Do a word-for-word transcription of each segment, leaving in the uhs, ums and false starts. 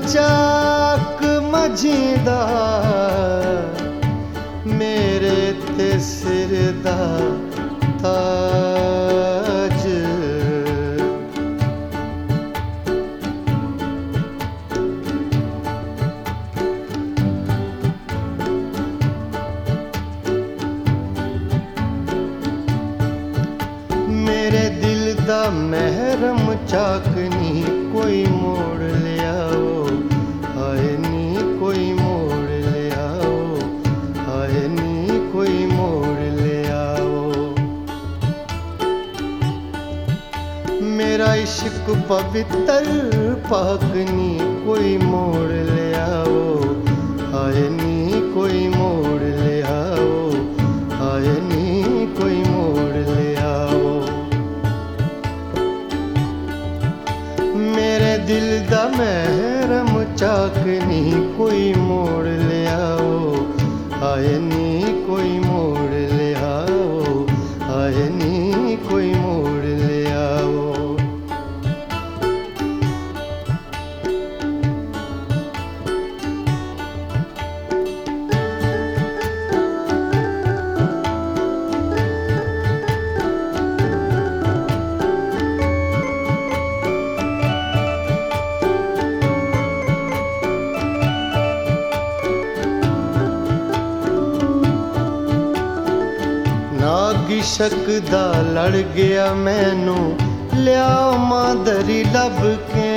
चाक मझीदा मेरे ते सिर दा ताज। मेरे दिल दा महरम चाकनी कोई मोड़ लियाओ, हाय नी कोई मोड़ लियाओ, हाय नी कोई मोड़ लियाओ। मेरा इश्क पवित्र पाकनी कोई मोड़ लियाओ, हाय नी कोई मोड़ लियाओ, हाय नी कोई मोड़ लियाओ। मेरे दिल दा महरम चाकनी कोई मोड़ लियाओ, हाय नी कोई मोड़ लियाओ, हाय नी कोई मोड़ लियाओ। नाग इश्क दा लड़ गया मैनू लिया मादरी लब के।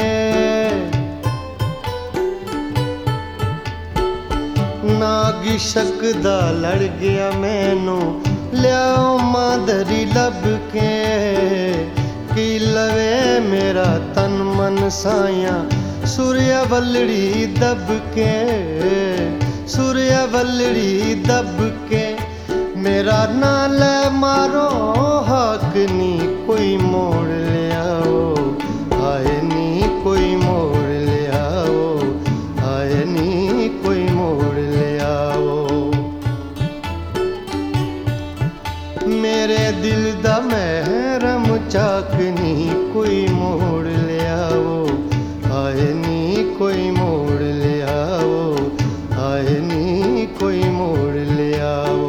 नाग इश्क दा लड़ गया मैनू लिया मादरी लब के। की लवे मेरा तन मन साया सूर्या वल्लड़ी दब के, सूर्या वल्लड़ी दब के। मेरा नाल मारो हाकनी कोई मोड़ लियाओ, हाय नी कोई मोड़ लियाओ, हाय नी कोई मोड़ लियाओ। मेरे दिल दा महरम चाकनी कोई मोड़ लियाओ, हाय नी कोई मोड़ लियाओ, हाय नी कोई मोड़ लियाओ।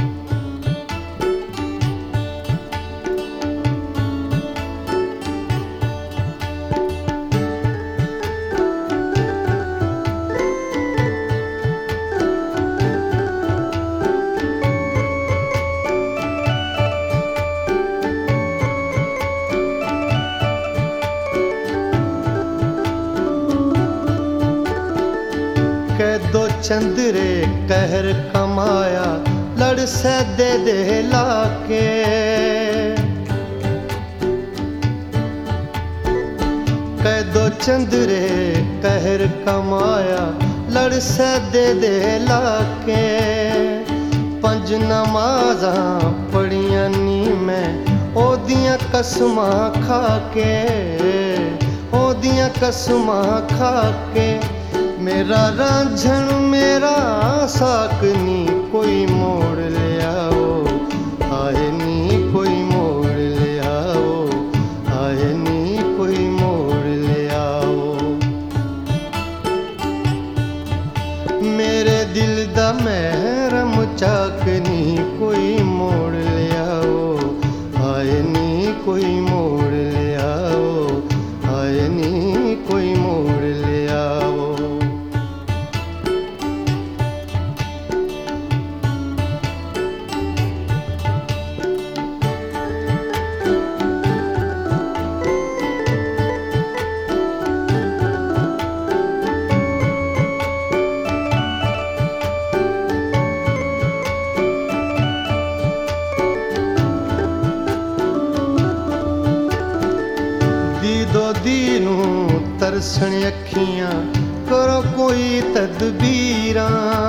दो चंद्रे कहर कमाया लड़ सैदे दे लाके। कै दो चंद्रे कहर कमाया लड़ सैदे दे लाके। पंज नमाज़ां पढ़ियां नी मैं ओदियां कसमां खा के, ओदियां कसमां खा के। मेरा रांझण मेरा साकनी कोई मोड़ लियाओ, हाय नी कोई मोड़ लियाओ, हाय नी कोई मोड़ लियाओ। मेरे दिल दा महरम चाकनी कोई मोड़ लियाओ, हाय नी कोई मोड़ लियाओ, हाय नी कोई मोड़ लियाओ। दो दीनू तरसण अखियां करो कोई तदबीरां।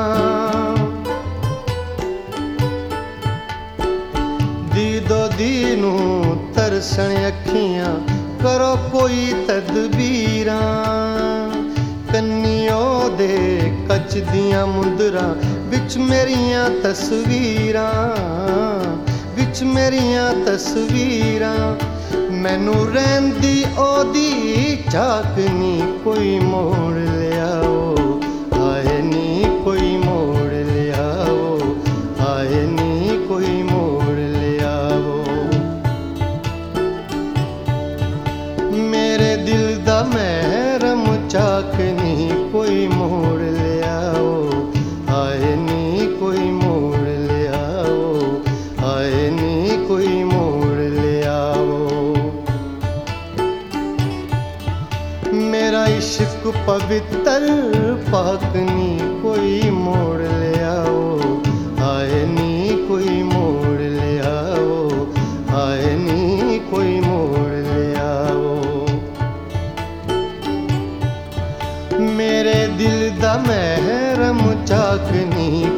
दी दो दीनू तरसण अखियां करो कोई तदबीरां। कन्नियो दे कच दियां मुंदरां विच मेरियां तस्वीरां, ਵਿੱਚ ਮੇਰੀਆਂ ਤਸਵੀਰਾਂ, ਮੈਨੂੰ ਰਹਿੰਦੀ ਉਹਦੀ ਝਾਕ ਨੀ ਕੋਈ ਮੋੜ ਲਿਆਓ, ਹਾਏ ਨੀ ਕੋਈ ਮੋੜ ਲਿਆਓ, ਹਾਏ ਨੀ ਕੋਈ ਮੋੜ ਲਿਆਓ। ਮੇਰੇ ਦਿਲ ਦਾ ਮਹਿਰਮ ਝਾਕ ਨੀ ਕੋਈ ਮੋੜ ਲਿਆਓ, ਹਾਏ ਨੀ ਕੋਈ ਮੋੜ ਲਿਆਓ, ਹਾਏ ਨੀ ਕੋਈ ਮੋੜ ਲਿਆਓ। मेरा इश्क पवित्र पाक नी कोई मोड़ लियाओ, हाय नी कोई मोड़ लियाओ, हाय नी कोई मोड़ लियाओ। मेरे दिल दा महरम चाक नी